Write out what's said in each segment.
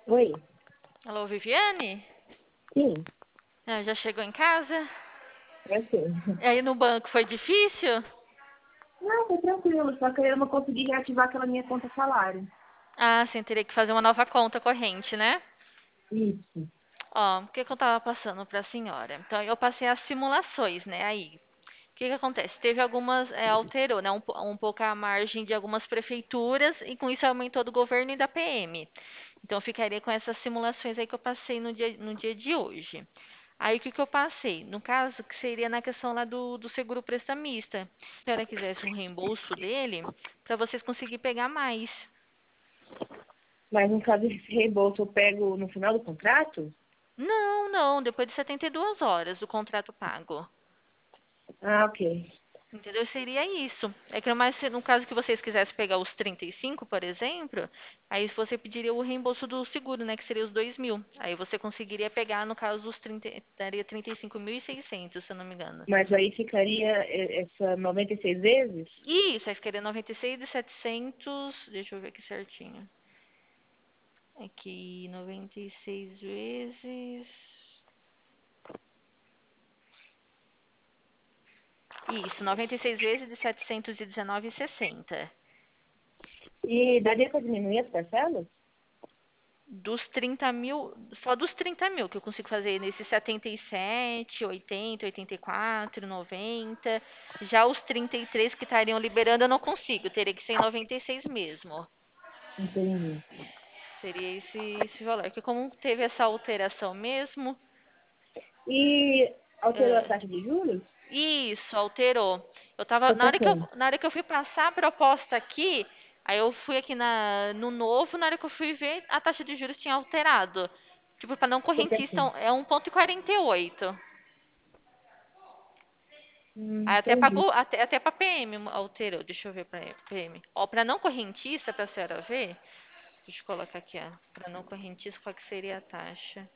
Oi, Alô, Viviane? sim, Ah, já chegou em casa? é sim. E aí no banco foi difícil? Não, foi tranquilo, só que eu não consegui reativar aquela minha conta salário. Ah, sim, teria que fazer uma nova conta corrente, né? Isso. Ó, o que que eu tava passando pra senhora? Então, eu passei as simulações, né? Aí, o que que acontece? Teve algumas, alterou, né? Um pouco a margem de algumas prefeituras e com isso aumentou do governo e da PM. Então, eu ficaria com essas simulações aí que eu passei no dia de hoje. Aí, o que que eu passei? No caso, que seria na questão lá do seguro prestamista. Se a senhora quisesse um reembolso dele, para vocês conseguirem pegar mais. Mas no caso desse reembolso, eu pego no final do contrato? Não, não, depois de 72 horas do contrato pago. Ah, ok. Entendeu? Seria isso. É que no caso que vocês quisessem pegar os 35, por exemplo, aí você pediria o reembolso do seguro, né? Que seria os 2.000. Aí você conseguiria pegar, no caso, os 30, daria 35.600, se eu não me engano. Mas aí ficaria essa 96 vezes? Isso, aí ficaria 96 de 700. Deixa eu ver aqui certinho. Aqui, 96 vezes. Isso, 96 vezes de 719,60. E daria para diminuir as parcelas? Dos 30.000, só dos 30.000 que eu consigo fazer nesses 77, 80, 84, 90. Já os 33 que estariam liberando eu não consigo, teria que ser em 96 mesmo. Entendi. Seria esse valor. Porque como teve essa alteração mesmo, E alterou a é, taxa de juros? isso, alterou. Eu tava, Foi para quanto? na hora que eu fui passar a proposta aqui, aí eu fui aqui no novo, na hora que eu fui ver, a taxa de juros tinha alterado. Tipo, para não Foi para correntista quanto? é 1,48. Aí até Entendi. pagou, até para PM alterou. Deixa eu ver para PM. Ó, para não correntista, para a senhora ver, deixa eu colocar aqui, ó. Para não correntista, qual que seria a taxa?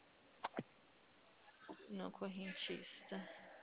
Não correntista.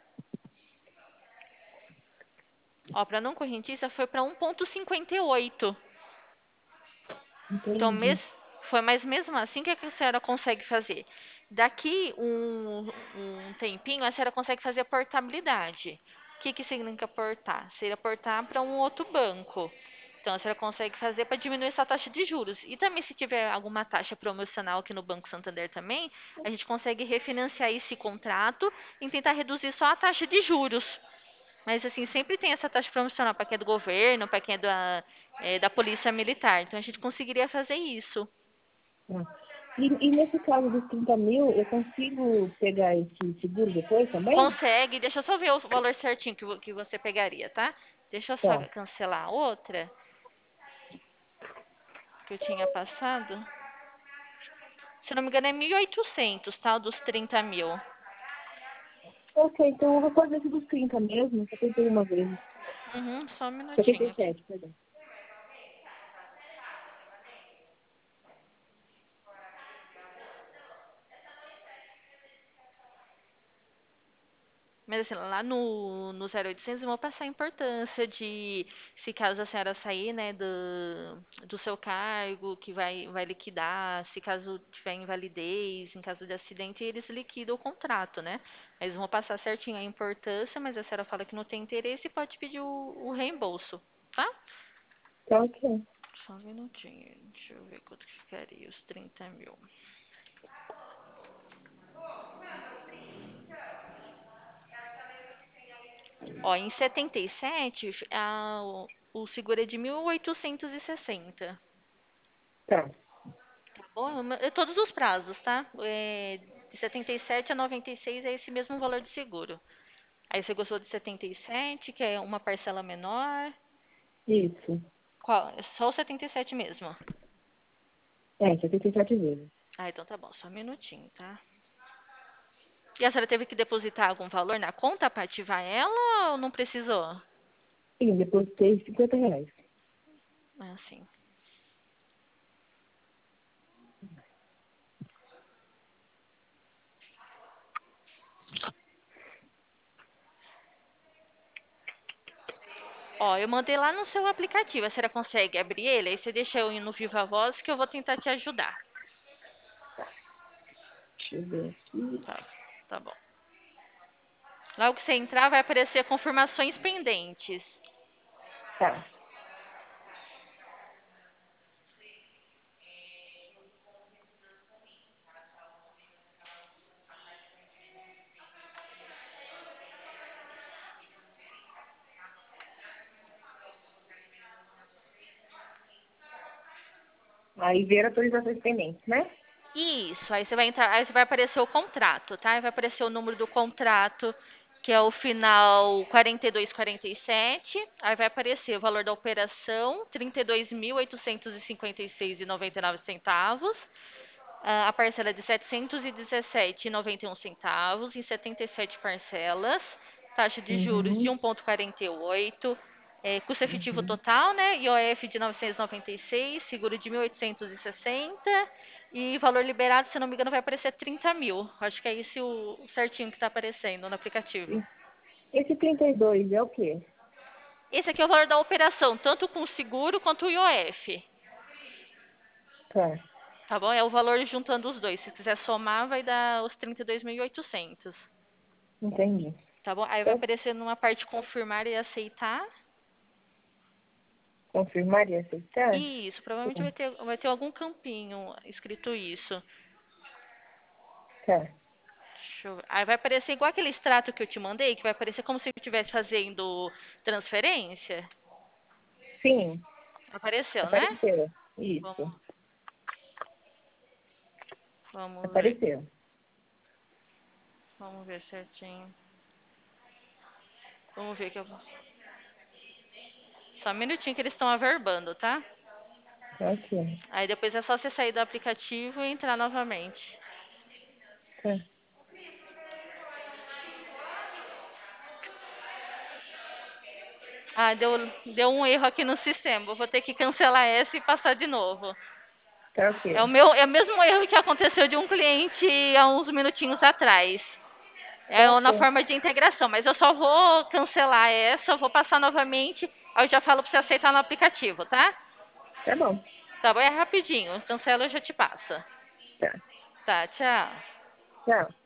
Ó, para não correntista foi para 1,58. Então, Entendi. foi, mas mesmo assim, o que a senhora consegue fazer? Daqui um tempinho, a senhora consegue fazer a portabilidade. O que significa portar? Seria portar para um outro banco. Então, a senhora consegue fazer para diminuir essa taxa de juros. E também, se tiver alguma taxa promocional aqui no Banco Santander também, a gente consegue refinanciar esse contrato e tentar reduzir só a taxa de juros. Mas, assim, sempre tem essa taxa promocional para quem é do governo, para quem é da Polícia Militar. Então, a gente conseguiria fazer isso. Ah. E nesse caso dos 30 mil, eu consigo pegar esse seguro depois também? Consegue, deixa eu só ver o valor certinho que você pegaria, tá? Deixa eu só Tá. cancelar a outra que eu tinha passado. Se não me engano, é 1.800, tá? O dos 30.000. Ok, então eu vou fazer esse dos 30 mesmo, 71 vezes. Uhum, só um setenta minutinho e aqui. sete perdão. Mas assim, lá no 0800 eu vou passar a importância de, se caso a senhora sair, né, do seu cargo, que vai liquidar, se caso tiver invalidez, em caso de acidente, eles liquidam o contrato, né? Eles vão passar certinho a importância, mas a senhora fala que não tem interesse e pode pedir o reembolso, tá? Tá ok. Só um minutinho, deixa eu ver quanto que ficaria os 30.000. Ó, em 77, o seguro é de 1.860. Tá. Bom, todos os prazos, tá? De 77 a 96 é esse mesmo valor de seguro. Aí você gostou de 77, que é uma parcela menor. Isso. Qual? É só o 77 mesmo. É, 77 vezes. Ah, então tá bom, só um minutinho, tá? E a senhora teve que depositar algum valor na conta para ativar ela ou não precisou? Sim, depositei R$ 50. Ah, sim. Ó, eu mandei lá no seu aplicativo. A senhora consegue abrir ele? Aí você deixa eu ir no Viva Voz que eu vou tentar te ajudar. Deixa eu ver aqui. Tá bom. Logo que você entrar, vai aparecer confirmações pendentes. Tá. Aí ver atualizações pendentes, né? Isso, aí você vai entrar, aí você vai aparecer o contrato, tá? Aí vai aparecer o número do contrato, que é o final 4247. Aí vai aparecer o valor da operação, 32.856,99 centavos. A parcela de 717,91 centavos em 77 parcelas. Taxa de juros de Uhum. 1,48. Custo efetivo Uhum. total, né? IOF de 996, seguro de 1.860 e valor liberado, se não me engano, vai aparecer 30 mil. Acho que é esse o certinho que está aparecendo no aplicativo. Esse 32 é o quê? Esse aqui é o valor da operação, tanto com o seguro quanto o IOF. Tá, Tá bom? É o valor juntando os dois. Se quiser somar, vai dar os 32.800. entendi. Tá bom? Aí vai Então, aparecer numa parte confirmar e aceitar. confirmar e aceitar? Isso, provavelmente Sim. vai ter algum campinho escrito isso. Tá. Aí vai aparecer igual aquele extrato que eu te mandei, que vai aparecer como se eu estivesse fazendo transferência. Sim, Apareceu, né? apareceu. Isso, Vamos, vamos ver. apareceu. Vamos ver certinho. Vamos ver que eu. Só um minutinho que eles estão averbando, tá? Ok. Aí depois é só você sair do aplicativo e entrar novamente. Tá. Ah, deu um erro aqui no sistema. Eu vou ter que cancelar essa e passar de novo. Tá É ok. é o mesmo erro que aconteceu de um cliente há uns minutinhos atrás. Tá É na ok. forma de integração, mas eu só vou cancelar essa, vou passar novamente, aí eu já falo para você aceitar no aplicativo, tá? Tá bom. Tá bom, é rapidinho. Cancela e já te passa. Tá. Tá, tchau. Tchau.